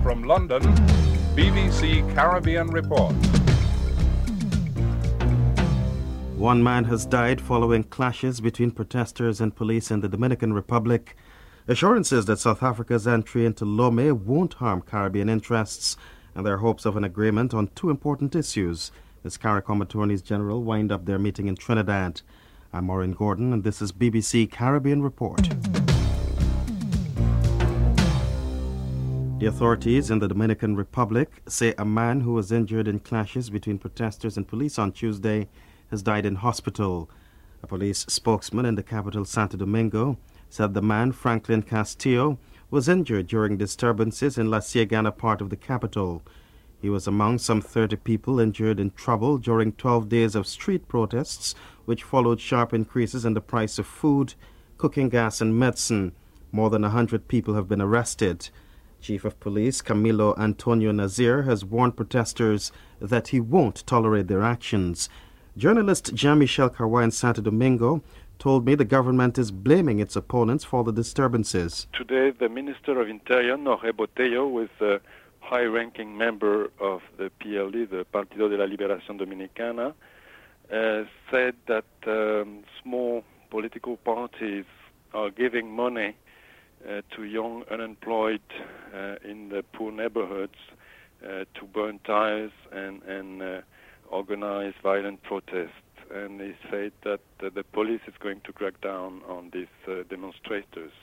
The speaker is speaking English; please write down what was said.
From London, BBC Caribbean Report. One man has died following clashes between protesters and police in the Dominican Republic. Assurances that South Africa's entry into Lomé won't harm Caribbean interests, and their hopes of an agreement on two important issues as CARICOM attorneys general wind up their meeting in Trinidad. I'm Maureen Gordon, and this is BBC Caribbean Report. The authorities in the Dominican Republic say a man who was injured in clashes between protesters and police on Tuesday has died in hospital. A police spokesman in the capital, Santo Domingo, said the man, Franklin Castillo, was injured during disturbances in La Ciegana part of the capital. He was among some 30 people injured in trouble during 12 days of street protests, which followed sharp increases in the price of food, cooking gas and medicine. More than 100 people have been arrested. Chief of Police Camilo Antonio Nazir has warned protesters that he won't tolerate their actions. Journalist Jean-Michel Carrois in Santo Domingo told me the government is blaming its opponents for the disturbances. Today, the Minister of Interior, Jorge Botello, with a high-ranking member of the PLD, the Partido de la Liberación Dominicana, said that small political parties are giving money to young unemployed in the poor neighborhoods to burn tires and organize violent protests. And he said that the police is going to crack down on these demonstrators.